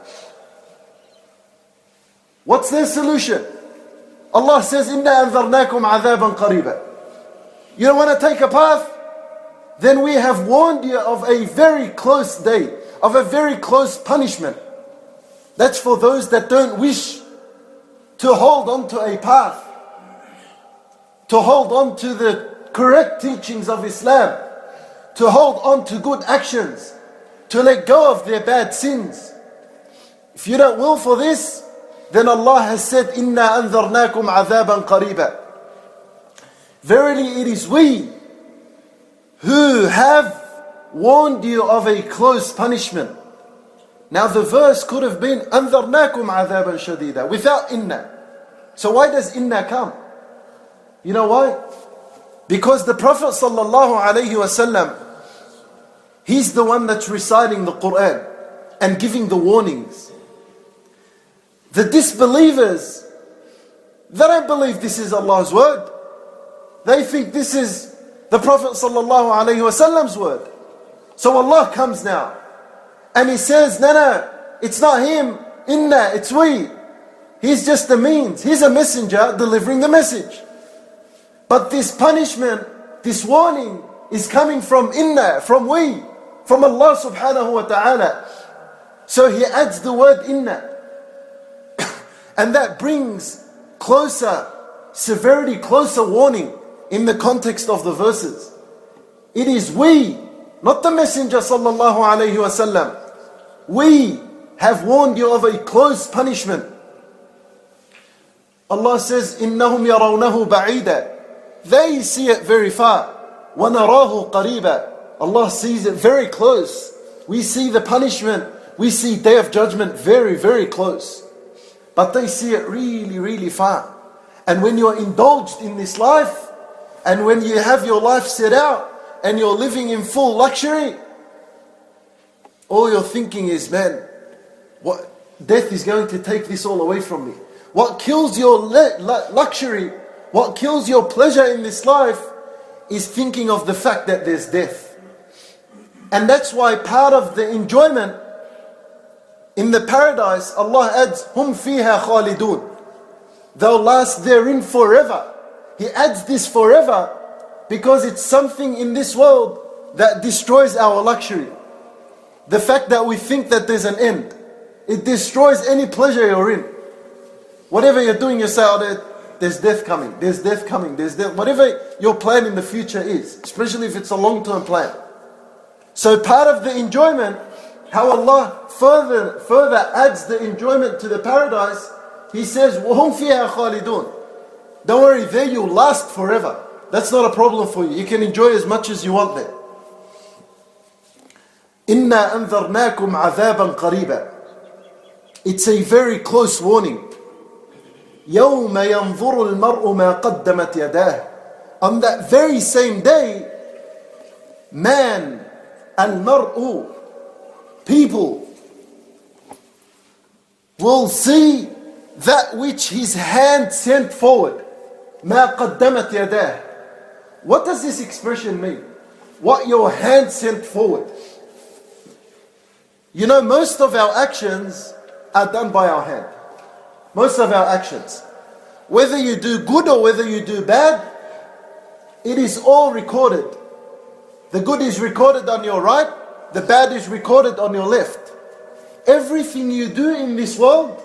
What's their solution? Allah says, إِنَّا أَنذَرْنَاكُمْ عَذَابًا قَرِيبًا. You don't want to take a path? Then we have warned you of a very close day, of a very close punishment. That's for those that don't wish to hold on to a path, to hold on to the correct teachings of Islam, to hold on to good actions, to let go of their bad sins. If you don't will for this, then Allah has said, إِنَّا أَنذَرْنَاكُمْ عَذَابًا قَرِيبًا. Verily it is we who have warned you of a close punishment. Now the verse could have been أَنذَرْنَاكُمْ عَذَابًا شَدِيدًا without inna. So why does inna come? You know why? Because the Prophet sallallahu alaihi wasallam, he's the one that's reciting the Quran. and giving the warnings. The disbelievers, they don't believe this is Allah's word. They think this is the Prophet ﷺ's word. So Allah comes now and He says, no, it's not him, inna, it's we. He's just a means. He's a messenger delivering the message. But this punishment, this warning is coming from inna, from we, from Allah subhanahu wa ta'ala. So He adds the word inna. And that brings closer severity, closer warning in the context of the verses. It is we, not the Messenger sallallahu alayhi wa sallam. We have warned you of a close punishment. Allah says, إِنَّهُمْ يَرَوْنَهُ بَعِيدًا. They see it very far. وَنَرَاهُ قَرِيبًا. Allah sees it very close. We see the punishment. We see Day of Judgment very, very close. But they see it really, really far. And when you're indulged in this life, and when you have your life set out, and you're living in full luxury, all you're thinking is, man, what death is going to take this all away from me. What kills your luxury, what kills your pleasure in this life, is thinking of the fact that there's death. And that's why part of the enjoyment in the paradise, Allah adds, Hum fiha khalidun. They'll last therein forever. He adds this forever because it's something in this world that destroys our luxury. The fact that we think that there's an end. It destroys any pleasure you're in. Whatever you're doing, you say, there's death coming, there's death coming, there's death. Whatever your plan in the future is, especially if it's a long-term plan. So part of the enjoyment, how Allah further adds the enjoyment to the paradise, He says, وَهُمْ فِيهَا خَالِدُونَ. Don't worry, there you'll last forever. That's not a problem for you. You can enjoy as much as you want there. إِنَّا أَنذَرْنَاكُمْ عَذَابًا قَرِيبًا. It's a very close warning. يَوْمَ يَنْظُرُ الْمَرْءُ مَا قَدَّمَتْ يَدَاهُ. On that very same day, man, al-mar'u, people, will see that which his hand sent forward. مَا قَدَّمَتْ يَدَاهُ. What does this expression mean? What your hand sent forward. You know, most of our actions are done by our hand. Most of our actions. Whether you do good or whether you do bad, it is all recorded. The good is recorded on your right, the bad is recorded on your left. Everything you do in this world,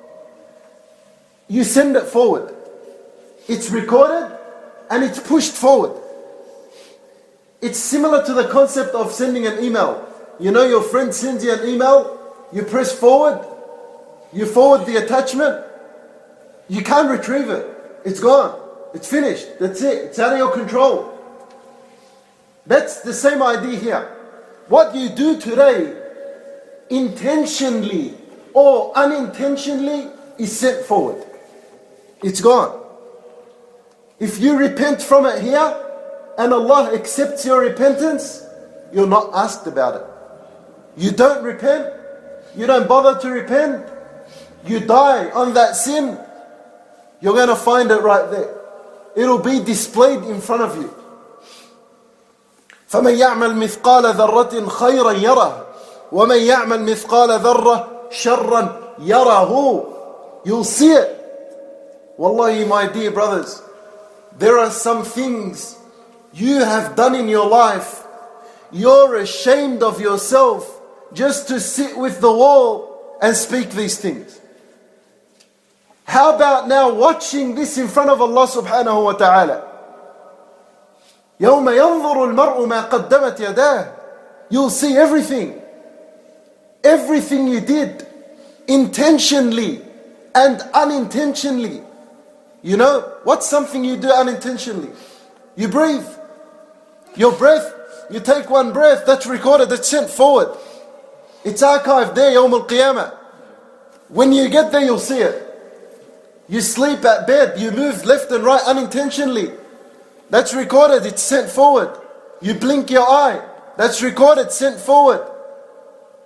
you send it forward. It's recorded and it's pushed forward. It's similar to the concept of sending an email. You know, your friend sends you an email, you press forward, you forward the attachment, you can't retrieve it. It's gone. It's finished. That's it. It's out of your control. That's the same idea here. What you do today, intentionally or unintentionally, is sent forward. It's gone. If you repent from it here, and Allah accepts your repentance, you're not asked about it. You don't repent, you don't bother to repent, you die on that sin, you're going to find it right there. It'll be displayed in front of you. فَمَنْ يَعْمَلْ مِثْقَالَ ذَرَّةٍ خَيْرًا يَرَهُ وَمَنْ يَعْمَلْ مِثْقَالَ ذَرَّةٍ شَرًّا يَرَهُ. You'll see it. Wallahi, my dear brothers, there are some things you have done in your life, you're ashamed of yourself just to sit with the wall and speak these things. How about now watching this in front of Allah subhanahu wa ta'ala? يَوْمَ يَنْظُرُ الْمَرْءُ مَا قَدَّمَتْ يَدَاهُ. You'll see everything. Everything you did, intentionally and unintentionally. You know, what's something you do unintentionally? You breathe. Your breath, you take one breath, that's recorded, that's sent forward. It's archived there, Yawm al-Qiyamah. When you get there, you'll see it. You sleep at bed, you move left and right unintentionally. That's recorded, it's sent forward. You blink your eye, that's recorded, sent forward.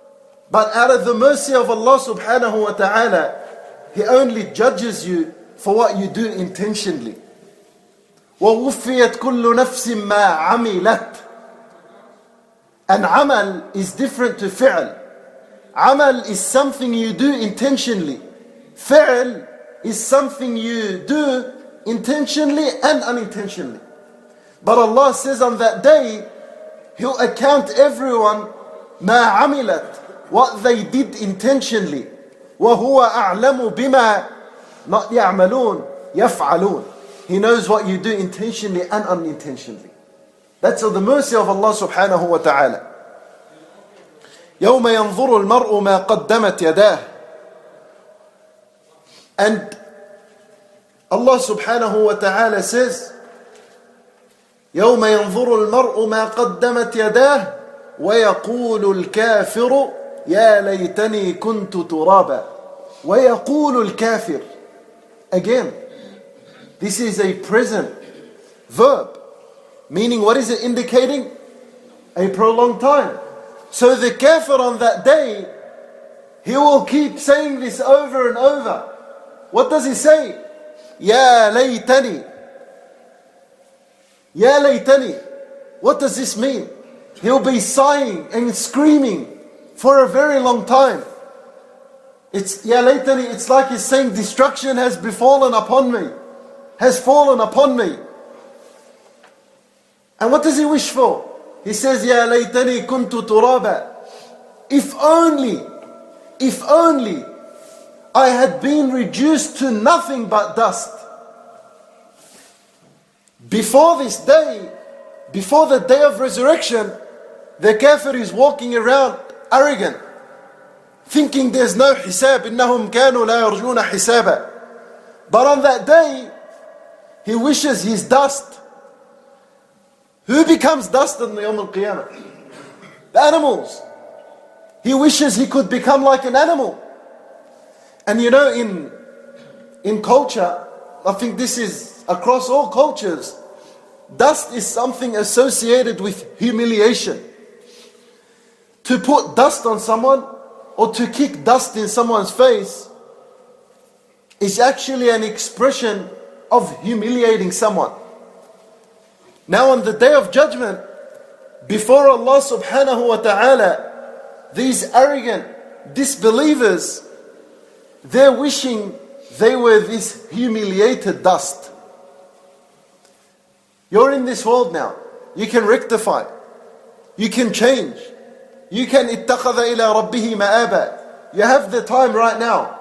But out of the mercy of Allah subhanahu wa ta'ala, He only judges you for what you do intentionally. وَوُفِّيَتْ كُلُّ نَفْسٍ مَا عَمِلَتْ. And amal is different to fi'l. Amal is something you do intentionally. Fi'l is something you do intentionally and unintentionally. But Allah says on that day, He'll account everyone مَا عَمِلَتْ, what they did intentionally. وَهُوَ أَعْلَمُ بِمَا not يَعْمَلُونَ يَفْعَلُونَ. He knows what you do intentionally and unintentionally. That's the mercy of Allah subhanahu wa ta'ala. يَوْمَ يَنْظُرُ الْمَرْءُ مَا قَدَّمَتْ يَدَاهُ. And Allah subhanahu wa ta'ala says, يَوْمَ يَنْظُرُ الْمَرْءُ مَا قَدَّمَتْ يَدَاهُ وَيَقُولُ الْكَافِرُ يَا لَيْتَنِي كُنْتُ تُرَابًا. وَيَقُولُ الْكَافِرُ. Again, this is a present verb. Meaning, what is it indicating? A prolonged time. So the kafir on that day, he will keep saying this over and over. What does he say? Ya laytani. Ya laytani. What does this mean? He'll be sighing and screaming for a very long time. It's Ya laytani, it's like he's saying destruction has befallen upon me. Has fallen upon me. And what does he wish for? He says, Ya laytani kuntu turaba. If only I had been reduced to nothing but dust. Before this day, before the day of resurrection, the kafir is walking around arrogant, thinking there's no hisab. إِنَّهُمْ كَانُوا لَا يَرْجُونَ حِسَابًا. But on that day, he wishes he's dust. Who becomes dust in the Yawm al-Qiyamah? The animals. He wishes he could become like an animal. And you know, in culture, I think this is across all cultures, dust is something associated with humiliation. To put dust on someone or to kick dust in someone's face is actually an expression of humiliating someone. Now on the day of judgment, before Allah subhanahu wa ta'ala, these arrogant disbelievers, they're wishing they were this humiliated dust. You're in this world now. You can rectify. You can change. You can اتخذ إلى ربه مآبا. You have the time right now.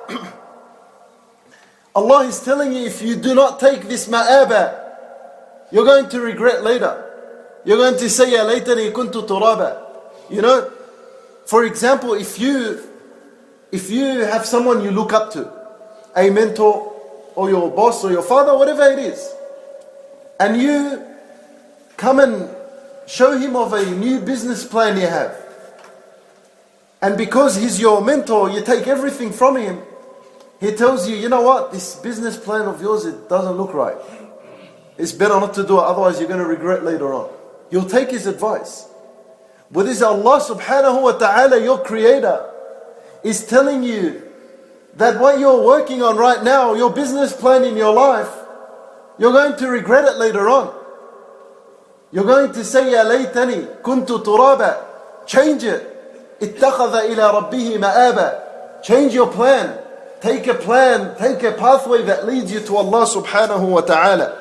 Allah is telling you, if you do not take this ma'aba, you're going to regret later. You're going to say, Ya laytani kuntu turaba. You know, for example, if you have someone you look up to, a mentor or your boss or your father, whatever it is, and you come and show him of a new business plan you have, and because he's your mentor, you take everything from him, he tells you, you know what, this business plan of yours, it doesn't look right. It's better not to do it, otherwise you're going to regret later on. You'll take his advice. But this Allah subhanahu wa ta'ala, your creator, is telling you that what you're working on right now, your business plan in your life, you're going to regret it later on. You're going to say, Ya laytani kuntu turaba. Change it. Ittakhadha ila rabbihi ma'aba. Change your plan. Take a plan, take a pathway that leads you to Allah subhanahu wa ta'ala.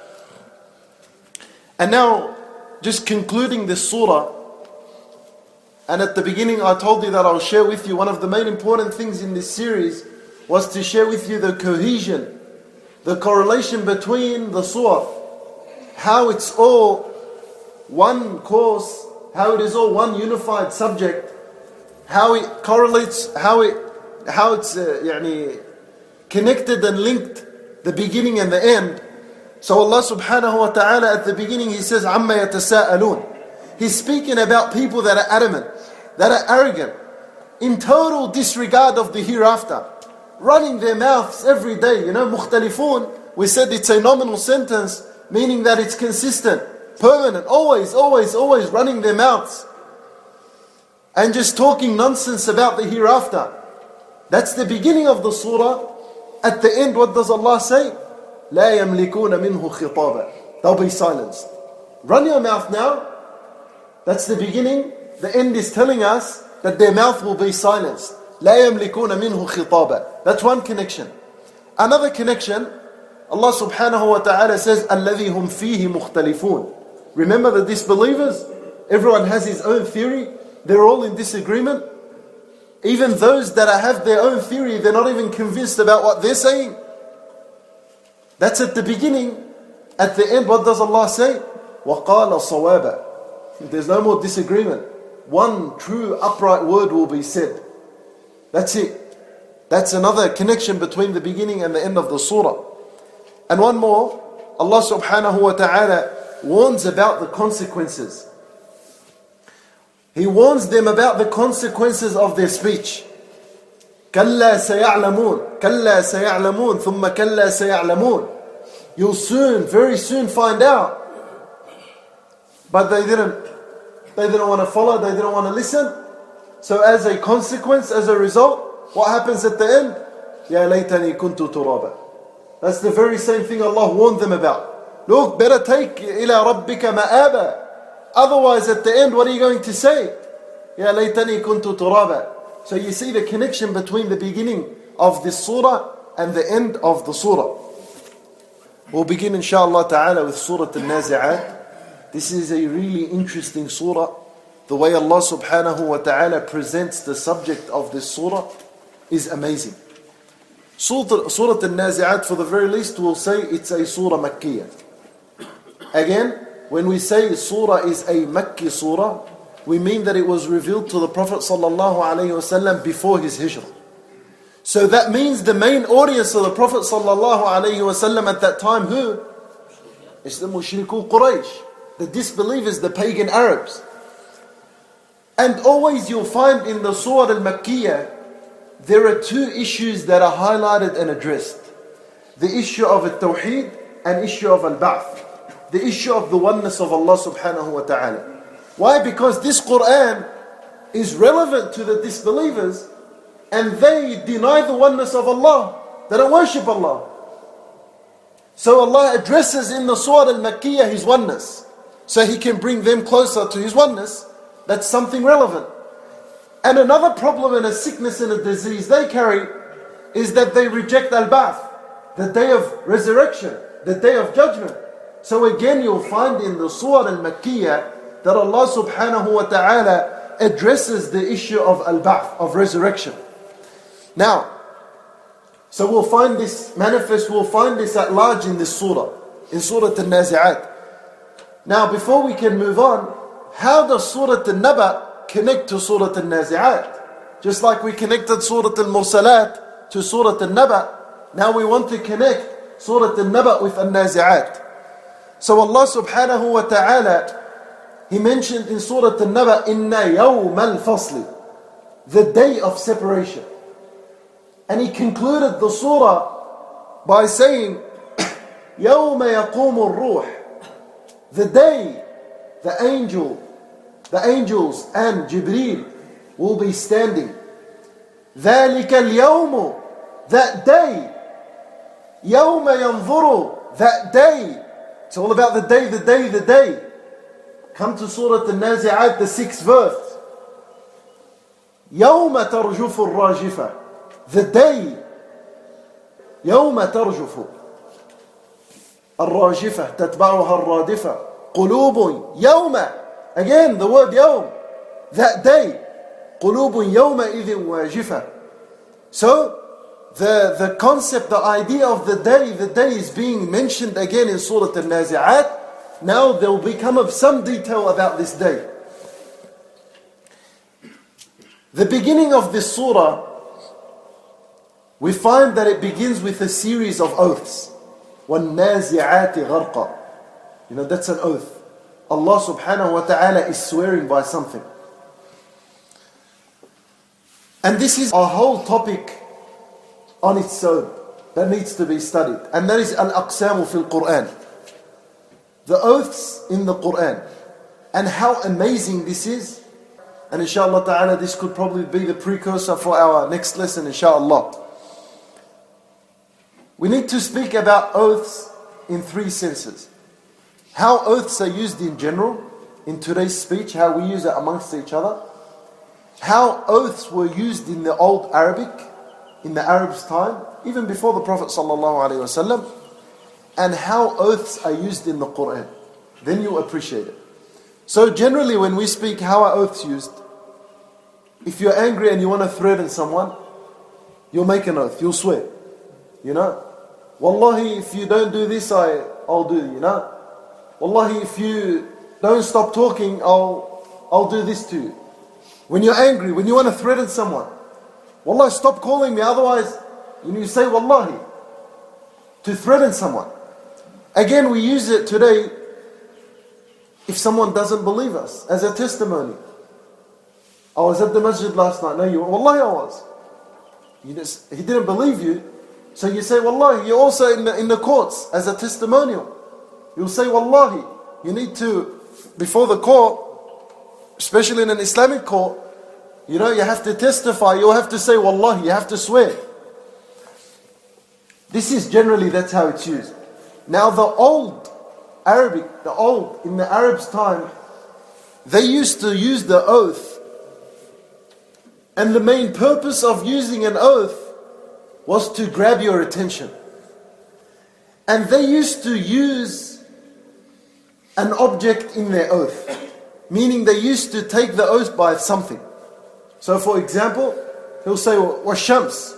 And now, just concluding this surah, and at the beginning I told you that I'll share with you one of the main important things in this series was to share with you the cohesion, the correlation between the surah, how it's all one course, how it is all one unified subject, how it correlates, how it's connected and linked, the beginning and the end. So Allah subhanahu wa ta'ala at the beginning, He says, عَمَّا يَتَسَاءَلُونَ. He's speaking about people that are adamant, that are arrogant, in total disregard of the hereafter, running their mouths every day. You know, مُخْتَلِفُونَ, we said it's a nominal sentence, meaning that it's consistent, permanent, always running their mouths. and just talking nonsense about the hereafter. That's the beginning of the surah. At the end, what does Allah say? لا يملكون منه خطابا. They'll be silenced. Run your mouth now. That's the beginning. The end is telling us that their mouth will be silenced. لا يملكون منه خطابا. That's one connection. Another connection, Allah subhanahu wa ta'ala says, الذي هم فيه مختلفون. Remember the disbelievers? Everyone has his own theory. They're all in disagreement. Even those that have their own theory, they're not even convinced about what they're saying. That's at the beginning. At the end, what does Allah say? وَقَالَ صَوَابًا. There's no more disagreement. One true upright word will be said. That's it. That's another connection between the beginning and the end of the surah. And one more, Allah subhanahu wa ta'ala warns about the consequences. He warns them about the consequences of their speech. كَلَّا سَيَعْلَمُونَ كَلَّا سَيَعْلَمُونَ ثُمَّ كَلَّا سَيَعْلَمُونَ. You'll soon, very soon find out. But they didn't want to follow, they didn't want to listen. So as a consequence, as a result, what happens at the end? يَا لَيْتَنِي كُنْتُ تُرَابًا. That's the very same thing Allah warned them about. Look, better take إِلَى رَبِّكَ مَآبًا. Otherwise, at the end, what are you going to say? يَا لَيْتَنِي كُنْتُ تُرَابًا. So you see the connection between the beginning of this surah and the end of the surah. We'll begin inshallah ta'ala with Surah Al-Nazi'at. This is a really interesting surah. The way Allah subhanahu wa ta'ala presents the subject of this surah is amazing. Surah Al-Nazi'at, for the very least, we'll say it's a surah Makkiyah. Again, when we say surah is a Makki surah, we mean that it was revealed to the Prophet sallallahu alaihi wasallam before his hijrah. So that means the main audience of the Prophet sallallahu alaihi wasallam at that time, who? It's the mushrikun Quraysh, the disbelievers, the pagan Arabs. And always you'll find in the Surah Al-Makkiyah, there are two issues that are highlighted and addressed. The issue of Al-Tawheed and issue of Al-Ba'th. The issue of the oneness of Allah subhanahu wa ta'ala. Why? Because this Quran is relevant to the disbelievers, and they deny the oneness of Allah. They don't worship Allah. So Allah addresses in the Surah Al-Makkiyah His oneness, so He can bring them closer to His oneness. That's something relevant. And another problem and a sickness and a disease they carry is that they reject Al-Ba'th, the day of resurrection, the day of judgment. So again you'll find in the Surah Al-Makkiyah that Allah subhanahu wa ta'ala addresses the issue of Al-Ba'th, of resurrection. Now, so we'll find this manifest, we'll find this at large in this surah, in Surah Al-Nazi'at. Now before we can move on, how does Surah Al-Naba connect to Surah Al-Nazi'at? Just like we connected Surah Al-Mursalat to Surah Al-Naba, now we want to connect Surah Al-Naba with Al-Nazi'at. So Allah subhanahu wa ta'ala, He mentioned in Surah Al-Naba, إِنَّ يَوْمَ الْفَصْلِ, the day of separation. And He concluded the surah by saying, يَوْمَ يَقُومُ الرُّوحِ, the day the angels and Jibreel will be standing. ذَلِكَ الْيَوْمُ, that day. يَوْمَ يَنْظُرُ, that day. It's all about the day, the day, the day. Come to Surah Al-Nazi'at, the 6th verse. يَوْمَ تَرْجُفُ الرَّاجِفَةِ, the day. يَوْمَ تَرْجُفُ الرَّاجِفَةِ تَتْبَعُهَا الرَّادِفَةِ قُلُوبٌ يَوْمَ, again the word يَوْم, that day. قُلُوبٌ يَوْمَئِذٍ وَاجِفَةِ. So the concept, the idea of the day is being mentioned again in Surah Al-Nazi'at. Now there will become some detail about this day. The beginning of this surah, we find that it begins with a series of oaths. وَالنَّازِعَاتِ غَرْقًا. You know, that's an oath. Allah subhanahu wa ta'ala is swearing by something. And this is a whole topic on its own that needs to be studied. And that is al-aqsamu fil Quran. The oaths in the Quran. And how amazing this is. And inshallah ta'ala, this could probably be the precursor for our next lesson, inshallah. We need to speak about oaths in three senses. How oaths are used in general, in today's speech, how we use it amongst each other. How oaths were used in the old Arabic, in the Arabs' time, even before the Prophet ﷺ, and how oaths are used in the Quran. Then you appreciate it. So generally when we speak, how are oaths used? If you're angry and you want to threaten someone, you'll make an oath, you'll swear. You know? Wallahi, if you don't do this, I'll do, you know? Wallahi, if you don't stop talking, I'll do this to you. When you're angry, when you want to threaten someone, Wallahi, stop calling me, otherwise, you say Wallahi, to threaten someone. Again, we use it today if someone doesn't believe us, as a testimony. I was at the masjid last night. No, you were. Wallahi, I was. He didn't believe you. So you say, Wallahi. You're also in the courts as a testimonial. You'll say, Wallahi. You need to, before the court, especially in an Islamic court, you have to testify. You have to say, Wallahi. You have to swear. This is generally, that's how it's used. Now the old Arabic, in the Arabs' time, they used to use the oath. And the main purpose of using an oath was to grab your attention. And they used to use an object in their oath. Meaning they used to take the oath by something. So for example, he'll say, Washams.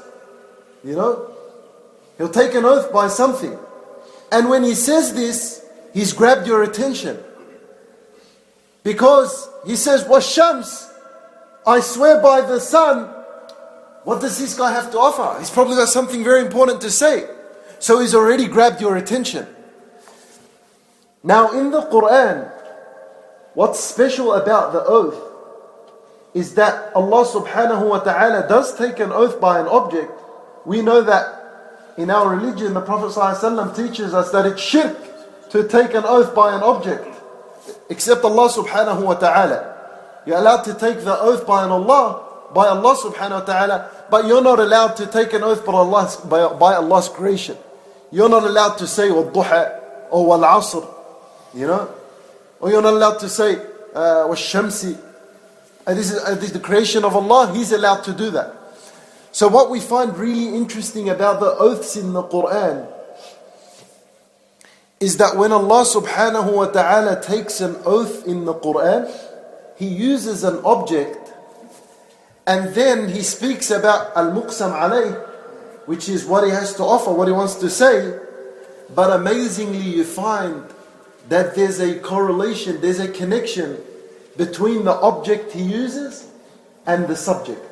He'll take an oath by something. And when he says this, he's grabbed your attention. Because he says, Washams, I swear by the sun. What does this guy have to offer? He's probably got something very important to say. So he's already grabbed your attention. Now in the Quran, what's special about the oath is that Allah subhanahu wa ta'ala does take an oath by an object. We know that in our religion, the Prophet ﷺ teaches us that it's shirk to take an oath by an object, except Allah subhanahu wa ta'ala. You're allowed to take the oath by Allah subhanahu wa ta'ala, but you're not allowed to take an oath by Allah's creation. You're not allowed to say wal-duha or wal-asr, or you're not allowed to say wal-shamsi. This is the creation of Allah. He's allowed to do that. So what we find really interesting about the oaths in the Quran is that when Allah subhanahu wa ta'ala takes an oath in the Quran, He uses an object and then He speaks about al-muqsam alayh, which is what He has to offer, what He wants to say. But amazingly you find that there's a correlation, there's a connection between the object He uses and the subject.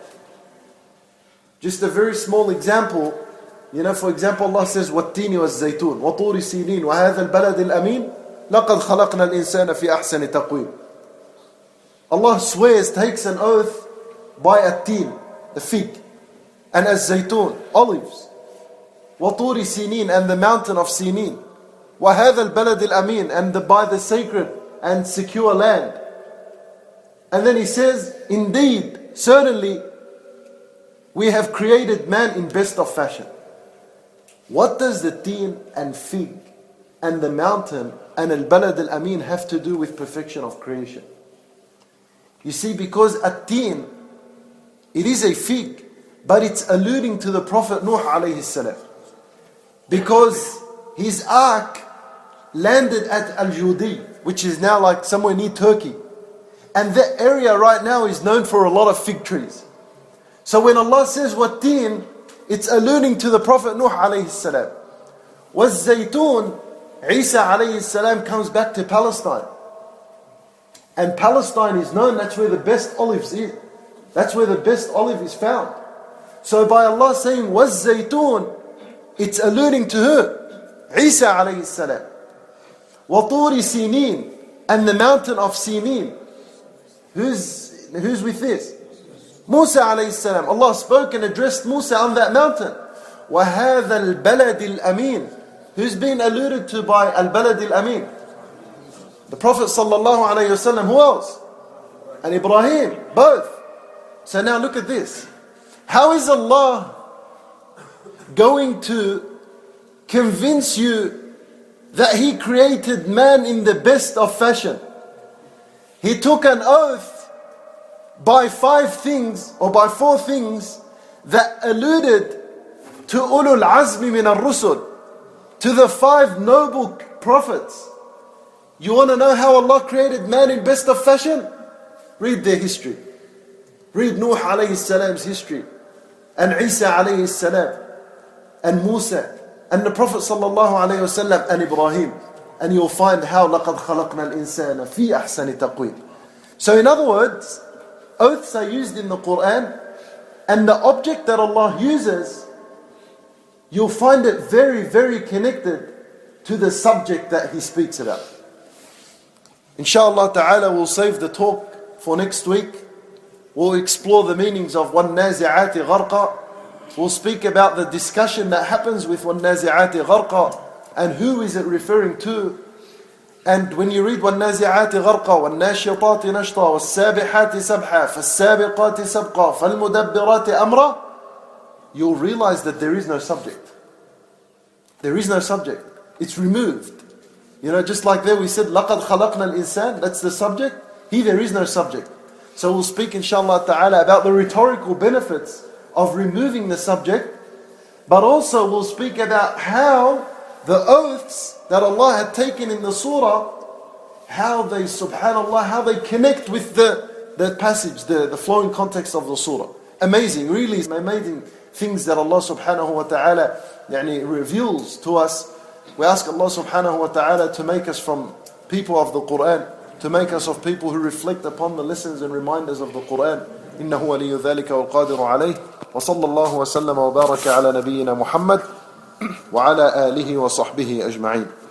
Just a very small example. For example, Allah says, وَالتِّينِ وَالزَّيْتُونِ وَطُورِ سِينِينَ وَهَذَا الْبَلَدِ الْأَمِينَ لَقَدْ خَلَقْنَا الْإِنسَانَ فِي أَحْسَنِ تَقْوِيمٍ. Allah swears, takes an oath by at-tin, the fig, and az-zaytun, olives. وَطُورِ سِينِينَ, and the mountain of Sinin. وَهَذَا الْبَلَدِ الْأَمِينَ, and by the sacred and secure land. And then He says, indeed, certainly, we have created man in best of fashion. What does the tin and fig and the mountain and al-balad al-amin have to do with perfection of creation? You see, because at-tin, it is a fig, but it's alluding to the Prophet Nuh alayhi salam. Because his ark landed at Al-Judi, which is now like somewhere near Turkey. And that area right now is known for a lot of fig trees. So when Allah says wat-tin, it's alluding to the Prophet Nuh alayhi salam. Was-zaytun, Isa alayhi salam comes back to Palestine. And Palestine is known, that's where the best olives is. That's where the best olive is found. So by Allah saying was-zaytun, it's alluding to her, Isa alayhi salam. Wa-turi Sinin, and the mountain of Sinin. Who's with this? Musa alayhi salam. Allah spoke and addressed Musa on that mountain. وَهَذَا الْبَلَدِ الْأَمِينَ. Who's been alluded to by al-balad al-amin? The Prophet sallallahu alayhi wasallam. Who else? and Ibrahim, both. So now look at this. How is Allah going to convince you that He created man in the best of fashion? He took an oath by 5 things or by 4 things that alluded to ulul azmi min ar-rusul, to the 5 noble prophets. You want to know how Allah created man in best of fashion? Read their history. Read Nuh alayhi salam's history, and Isa alayhi salam, and Musa, and the Prophet sallallahu alayhi wasallam, and Ibrahim, and you'll find how لَقَدْ خَلَقْنَا الْإِنسَانَ فِي أَحْسَنِ تَقْوِيمٍ. So in other words, oaths are used in the Quran, and the object that Allah uses, you'll find it very, very connected to the subject that He speaks about. Inshallah ta'ala, we'll save the talk for next week. We'll explore the meanings of وَالنَّازِعَاتِ غَرْقًا. We'll speak about the discussion that happens with وَالنَّازِعَاتِ غَرْقًا and who is it referring to. And when you read وَالنَّازِعَاتِ غَرْقًا وَالنَّاشِطَاتِ نَشْطًا وَالسَّابِحَاتِ سَبْحًا فَالسَّابِقَاتِ سَبْقًا فَالْمُدَبِّرَاتِ أَمْرًا, you'll realize that there is no subject. There is no subject. It's removed. You know, just like there we said, لَقَدْ خَلَقْنَا الْإِنسَانِ, that's the subject. Here there is no subject. So we'll speak inshallah ta'ala about the rhetorical benefits of removing the subject, but also we'll speak about how the oaths that Allah had taken in the surah, how they, subhanallah, how they connect with the passage, the flowing context of the surah. Amazing, really amazing things that Allah subhanahu wa ta'ala reveals to us. We ask Allah subhanahu wa ta'ala to make us from people of the Quran, to make us of people who reflect upon the lessons and reminders of the Quran. إنه ولي ذلك والقادر عليه وصلى الله وسلم وبارك على نبينا محمد وعلى آله وصحبه أجمعين.